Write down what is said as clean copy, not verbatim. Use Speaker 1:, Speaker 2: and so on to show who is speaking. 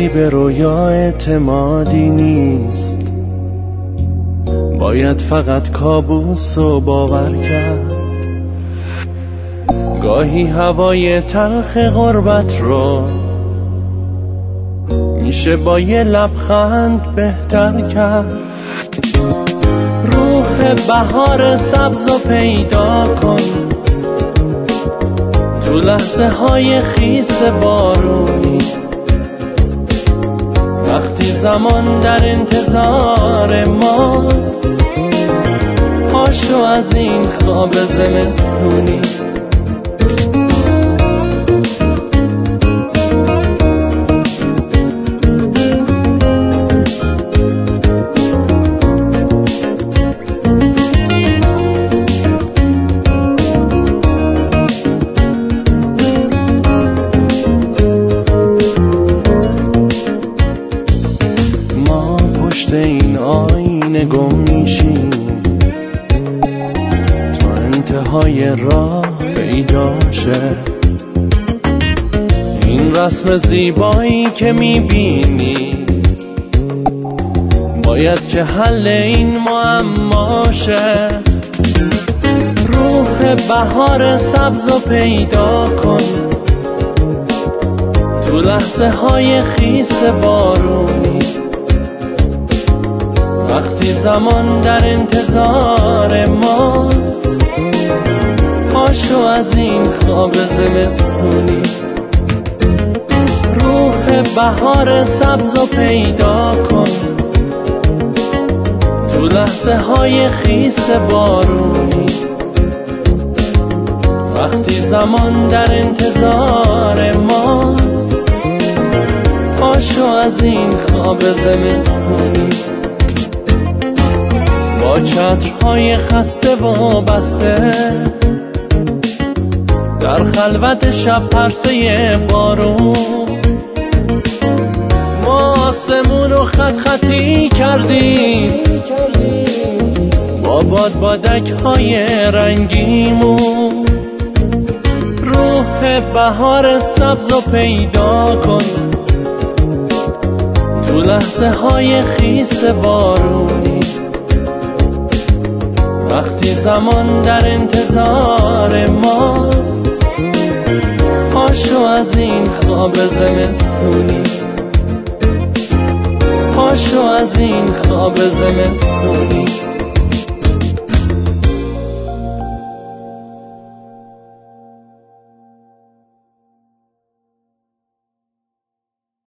Speaker 1: به رویا اعتمادی نیست، باید فقط کابوس رو باور کرد. گاهی هوای تلخ غربت رو میشه با یه لبخند بهتر کرد. روح بهار سبز رو پیدا کن تو لحظه های خیس بارونی، وقتی زمان در انتظار ماست. پاشو از این خواب زمستونی. این آینه گم میشیم تا انتهای راه پیدا شه. این رسم زیبایی که میبینی باید که حل این معما شه. روح بهار سبز رو پیدا کن تو لحظه های خیس بارونی، وقتی زمان در انتظار ماست. پاشو از این خواب زمستونی. روح بهار سبز رو پیدا کن تو لحظه های خیس بارونی، وقتی زمان در انتظار ماست. پاشو از این خواب زمستونی. با چترهای خسته و بسته در خلوت شب پرسه بارون، ما آسمون رو خط خطی کردیم با بادک های رنگیمون. روح بهار سبز رو پیدا کن تو لحظه های خیس بارونی، وقتی زمان در انتظار ماست. پاشو از این خواب زمستونی. پاشو از این خواب زمستونی.